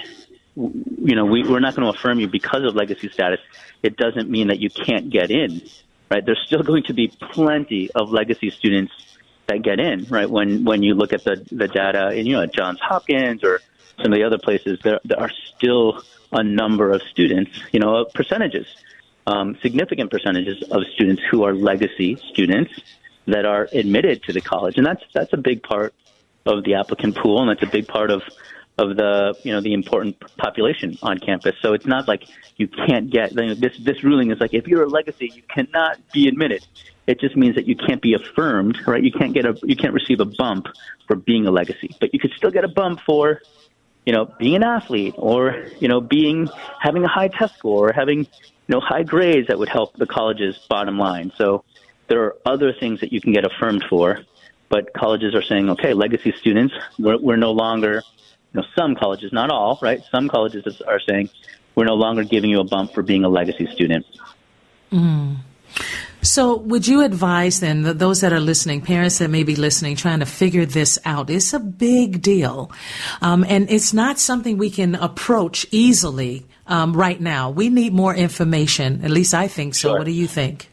you know, we, we're not going to affirm you because of legacy status, it doesn't mean that you can't get in, right? There's still going to be plenty of legacy students that get in, right? When when you look at the, the data in, you know, at Johns Hopkins or some of the other places, there, there are still a number of students, you know, percentages, um, significant percentages of students who are legacy students that are admitted to the college. And that's that's a big part of the applicant pool, and that's a big part of of the, you know, the important population on campus. So it's not like you can't get, this this ruling is like, if you're a legacy, you cannot be admitted. It just means that you can't be affirmed, right? You can't get a, you can't receive a bump for being a legacy, but you could still get a bump for, you know, being an athlete or, you know, being, having a high test score or having, you know, high grades that would help the college's bottom line. So there are other things that you can get affirmed for, but colleges are saying, okay, legacy students, we're, we're no longer, you know, some colleges, not all, right? Some colleges are saying, we're no longer giving you a bump for being a legacy student. Mm. So would you advise then that those that are listening, parents that may be listening, trying to figure this out, it's a big deal. Um, and it's not something we can approach easily um, right now. We need more information. At least I think so. Sure. What do you think?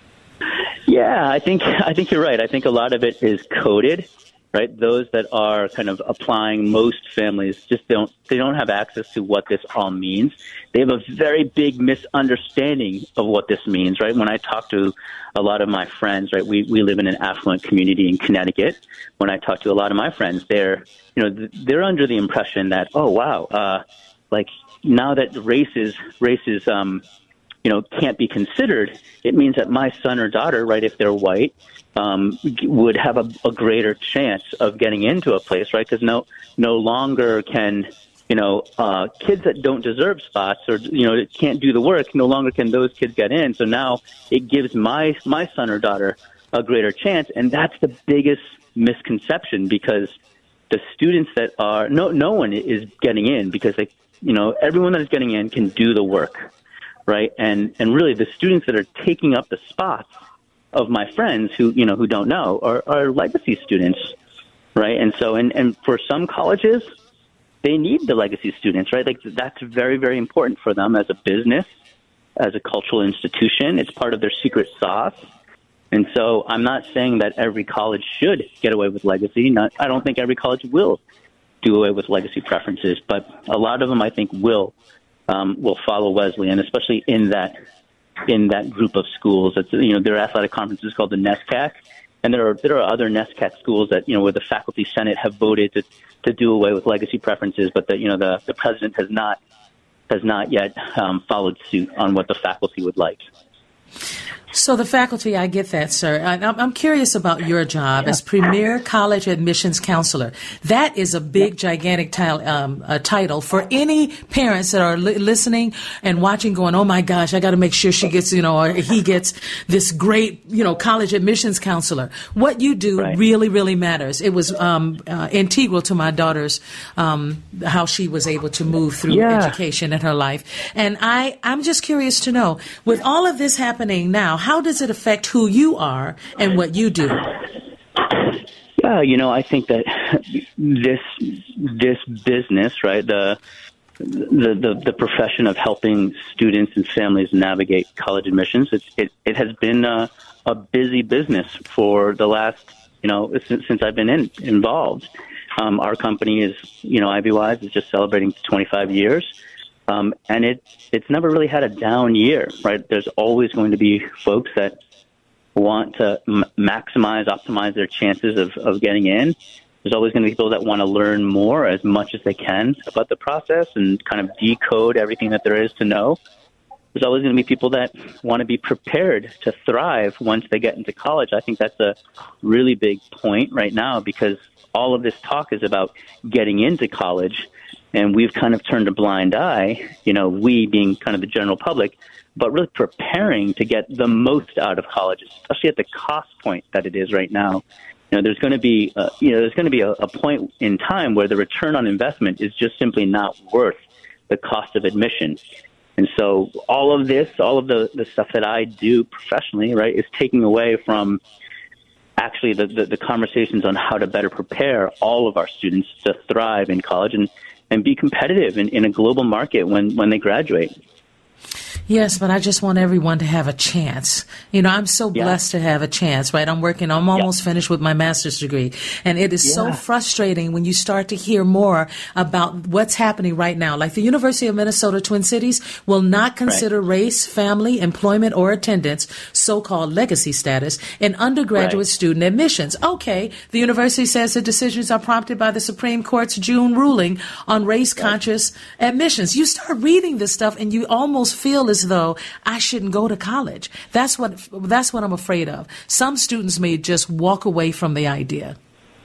Yeah, I think I think you're right. I think a lot of it is coded, right? Those that are kind of applying, most families just don't, they don't have access to what this all means. They have a very big misunderstanding of what this means, right? When I talk to a lot of my friends, right, we, we live in an affluent community in Connecticut. When I talk to a lot of my friends, they're, you know, they're under the impression that, oh, wow, uh, like now that race is, race is, um, you know, can't be considered, it means that my son or daughter, right, if they're white, um, would have a, a greater chance of getting into a place, right? Because no, no longer can, you know, uh, kids that don't deserve spots or, you know, can't do the work, no longer can those kids get in. So now it gives my, my son or daughter a greater chance. And that's the biggest misconception, because the students that are, no, no one is getting in because they, you know, everyone that is getting in can do the work. Right. And, and really the students that are taking up the spots of my friends who, you know, who don't know are, are legacy students. Right. And so, and, and for some colleges, they need the legacy students, right? Like that's very, very important for them as a business, as a cultural institution. It's part of their secret sauce. And so I'm not saying that every college should get away with legacy. Not, I don't think every college will do away with legacy preferences, but a lot of them I think will. Um, will follow Wesleyan, especially in that in that group of schools. It's, you know, their athletic conference is called the NESCAC, and there are there are other NESCAC schools that, you know, where the faculty senate have voted to, to do away with legacy preferences, but that, you know, the, the president has not has not yet um, followed suit on what the faculty would like. So the faculty, I get that, sir. I, I'm curious about your job as Premier College Admissions Counselor. That is a big, gigantic t- um, uh, title for any parents that are li- listening and watching going, oh, my gosh, I got to make sure she gets, you know, or he gets this great, you know, college admissions counselor. What you do right. really, really matters. It was um, uh, integral to my daughter's, um, how she was able to move through yeah. education in her life. And I, I'm just curious to know, with all of this happening now, how does it affect who you are and what you do? Yeah, you know, I think that this this business, right, the the the, the profession of helping students and families navigate college admissions, it it, it has been a, a busy business for the last, you know, since, since I've been in, involved. Um, our company is, you know, Ivywise is just celebrating twenty-five years. Um, and it, it's never really had a down year, right? There's always going to be folks that want to m- maximize, optimize their chances of, of getting in. There's always going to be people that want to learn more as much as they can about the process and kind of decode everything that there is to know. There's always going to be people that want to be prepared to thrive once they get into college. I think that's a really big point right now because all of this talk is about getting into college. And we've kind of turned a blind eye, you know, we being kind of the general public, but really preparing to get the most out of college, especially at the cost point that it is right now. You know, there's going to be, uh, you know, there's going to be a, a point in time where the return on investment is just simply not worth the cost of admission. And so all of this, all of the, the stuff that I do professionally, right, is taking away from actually the, the, the conversations on how to better prepare all of our students to thrive in college and and be competitive in, in a global market when, when they graduate. Yes, but I just want everyone to have a chance. You know, I'm so blessed yeah. to have a chance, right? I'm working, I'm almost yeah. finished with my master's degree. And it is yeah. so frustrating when you start to hear more about what's happening right now. Like the University of Minnesota Twin Cities will not consider right. race, family, employment, or attendance, so-called legacy status, in undergraduate right. student admissions. Okay, the university says the decisions are prompted by the Supreme Court's June ruling on race-conscious right. admissions. You start reading this stuff and you almost feel as though I shouldn't go to college. That's what that's what I'm afraid of. Some students may just walk away from the idea.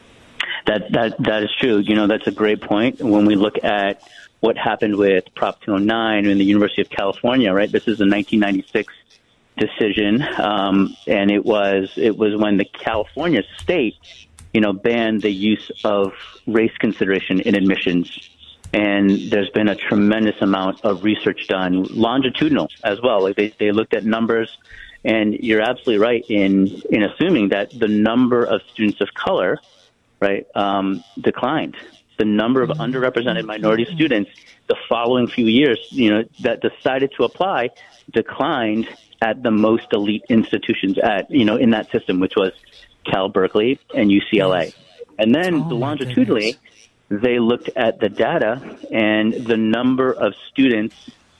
That that that is true. You know, that's a great point. When we look at what happened with Prop two oh nine in the University of California, right? This is a nineteen ninety-six decision, um, and it was it was when the California state, you know, banned the use of race consideration in admissions. And there's been a tremendous amount of research done, longitudinal as well. Like they, they looked at numbers, and you're absolutely right in, in assuming that the number of students of color, right, um, declined. The number of underrepresented minority students the following few years, you know, that decided to apply declined at the most elite institutions at, you know, in that system, which was Cal Berkeley and U C L A. And then oh, longitudinally, they looked at the data and the number of students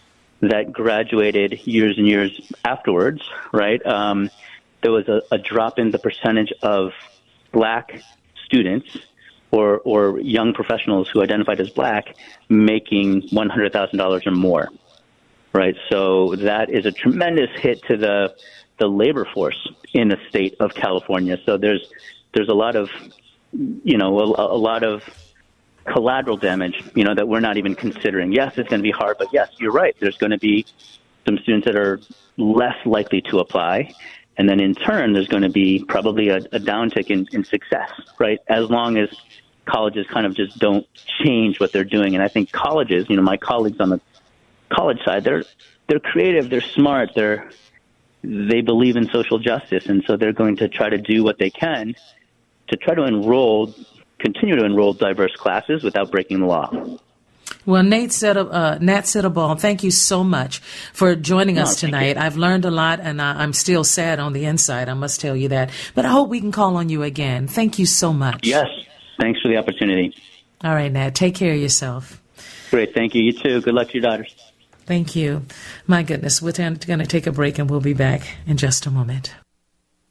that graduated years and years afterwards, right? Um, there was a, a drop in the percentage of black students or, or young professionals who identified as black making one hundred thousand dollars or more, right? So that is a tremendous hit to the the labor force in the state of California. So there's there's a lot of, you know, a, a lot of collateral damage, you know, that we're not even considering. Yes, it's going to be hard, but yes, you're right. There's going to be some students that are less likely to apply. And then in turn, there's going to be probably a, a downtick in, in success, right? As long as colleges kind of just don't change what they're doing. And I think colleges, you know, my colleagues on the college side, they're, they're creative, they're smart, they're, they believe in social justice. And so they're going to try to do what they can to try to enroll continue to enroll diverse classes without breaking the law. Well, Nate Siddle, uh, Nat Siddlebaum, thank you so much for joining no, us tonight. I've learned a lot, and uh, I'm still sad on the inside, I must tell you that. But I hope we can call on you again. Thank you so much. Yes, thanks for the opportunity. All right, Nat, take care of yourself. Great, thank you. You too. Good luck to your daughters. Thank you. My goodness, we're going to take a break, and we'll be back in just a moment.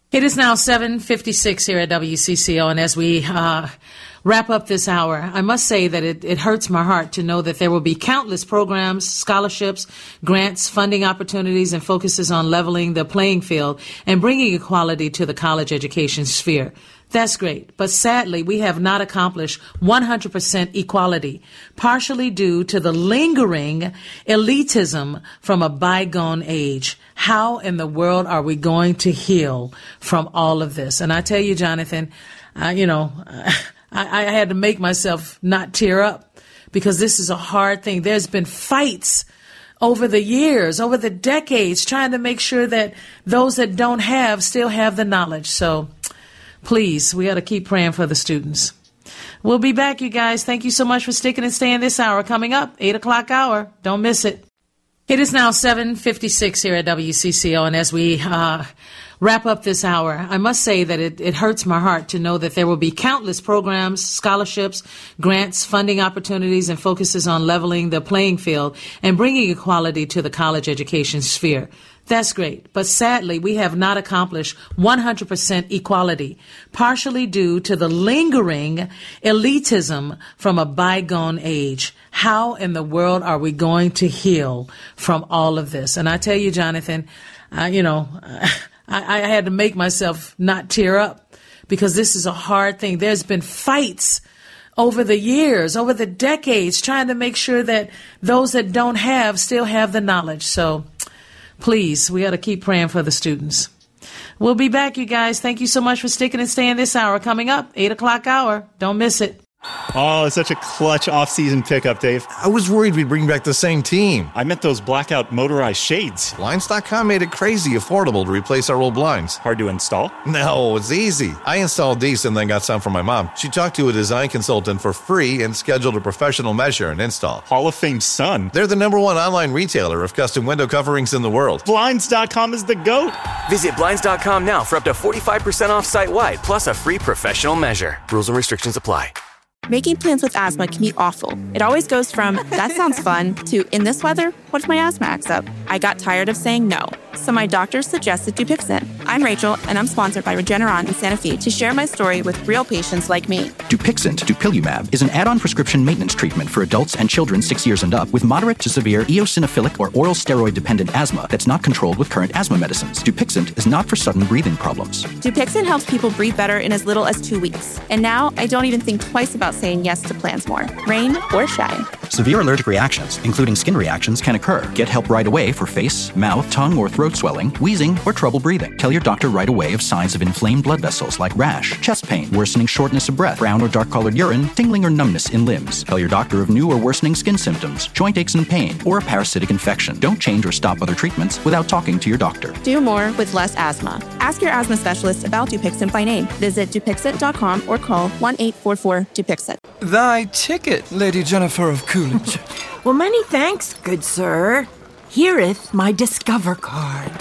It is now seven fifty-six here at W C C O, and as we uh, wrap up this hour, I must say that it, it hurts my heart to know that there will be countless programs, scholarships, grants, funding opportunities, and focuses on leveling the playing field and bringing equality to the college education sphere. That's great, but sadly, we have not accomplished one hundred percent equality, partially due to the lingering elitism from a bygone age. How in the world are we going to heal from all of this? And I tell you, Jonathan, uh, you know, I, I had to make myself not tear up because this is a hard thing. There's been fights over the years, over the decades, trying to make sure that those that don't have still have the knowledge. So please, we got to keep praying for the students. We'll be back, you guys. Thank you so much for sticking and staying this hour. Coming up, eight o'clock hour. Don't miss it. It is now seven fifty-six here at W C C O, and as we uh, wrap up this hour, I must say that it, it hurts my heart to know that there will be countless programs, scholarships, grants, funding opportunities, and focuses on leveling the playing field and bringing equality to the college education sphere. That's great, but sadly, we have not accomplished one hundred percent equality, partially due to the lingering elitism from a bygone age. How in the world are we going to heal from all of this? And I tell you, Jonathan, uh, you know, I, I had to make myself not tear up because this is a hard thing. There's been fights over the years, over the decades, trying to make sure that those that don't have still have the knowledge. So please, we got to keep praying for the students. We'll be back, you guys. Thank you so much for sticking and staying this hour. Coming up, eight o'clock hour. Don't miss it. Oh, it's such a clutch off-season pickup, Dave. I was worried we'd bring back the same team. I meant those blackout motorized shades. Blinds dot com made it crazy affordable to replace our old blinds. Hard to install? No, it's easy. I installed these and then got some for my mom. She talked to a design consultant for free and scheduled a professional measure and install. Hall of Fame son. They're the number one online retailer of custom window coverings in the world. Blinds dot com is the GOAT. Visit Blinds dot com now for up to forty-five percent off site-wide, plus a free professional measure. Rules and restrictions apply. Making plans with asthma can be awful. It always goes from, that sounds fun, to, in this weather, what if my asthma acts up? I got tired of saying no, so my doctor suggested Dupixent. I'm Rachel, and I'm sponsored by Regeneron and Sanofi to share my story with real patients like me. Dupixent, dupilumab, is an add-on prescription maintenance treatment for adults and children six years and up with moderate to severe eosinophilic or oral steroid-dependent asthma that's not controlled with current asthma medicines. Dupixent is not for sudden breathing problems. Dupixent helps people breathe better in as little as two weeks. And now I don't even think twice about saying yes to plans more, rain or shine. Severe allergic reactions, including skin reactions, can occur. Get help right away for face, mouth, tongue, or throat swelling, wheezing, or trouble breathing. Tell your doctor right away of signs of inflamed blood vessels like rash, chest pain, worsening shortness of breath, brown or dark-colored urine, tingling or numbness in limbs. Tell your doctor of new or worsening skin symptoms, joint aches and pain, or a parasitic infection. Don't change or stop other treatments without talking to your doctor. Do more with less asthma. Ask your asthma specialist about Dupixent by name. Visit Dupixent dot com or call one eight four four Dupixent. Thy ticket, Lady Jennifer of Coolidge. Well, many thanks, good sir. Here'th my Discover card.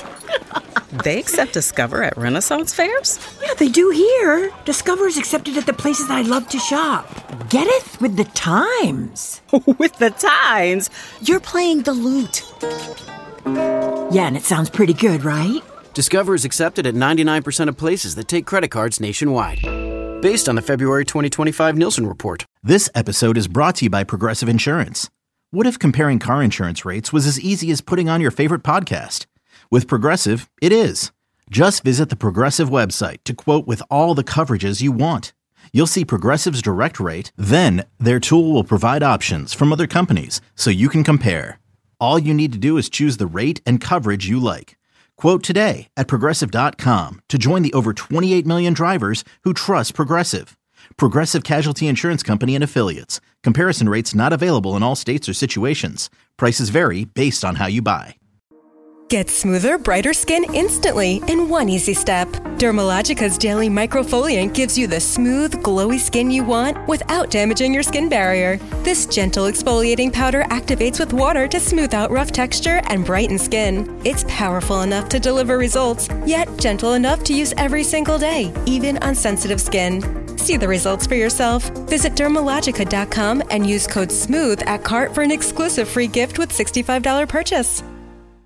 They accept Discover at Renaissance fairs? Yeah, they do here. Discover is accepted at the places I love to shop. Getteth with the times. With the times? You're playing the lute. Yeah, and it sounds pretty good, right? Discover is accepted at ninety-nine percent of places that take credit cards nationwide. Based on the February twenty twenty-five Nielsen report. This episode is brought to you by Progressive Insurance. What if comparing car insurance rates was as easy as putting on your favorite podcast? With Progressive, it is. Just visit the Progressive website to quote with all the coverages you want. You'll see Progressive's direct rate, then their tool will provide options from other companies so you can compare. All you need to do is choose the rate and coverage you like. Quote today at Progressive dot com to join the over twenty-eight million drivers who trust Progressive. Progressive Casualty Insurance Company and Affiliates. Comparison rates not available in all states or situations. Prices vary based on how you buy. Get smoother, brighter skin instantly in one easy step. Dermalogica's Daily Microfoliant gives you the smooth, glowy skin you want without damaging your skin barrier. This gentle exfoliating powder activates with water to smooth out rough texture and brighten skin. It's powerful enough to deliver results, yet gentle enough to use every single day, even on sensitive skin. See the results for yourself. Visit Dermalogica dot com and use code SMOOTH at cart for an exclusive free gift with sixty-five dollars purchase.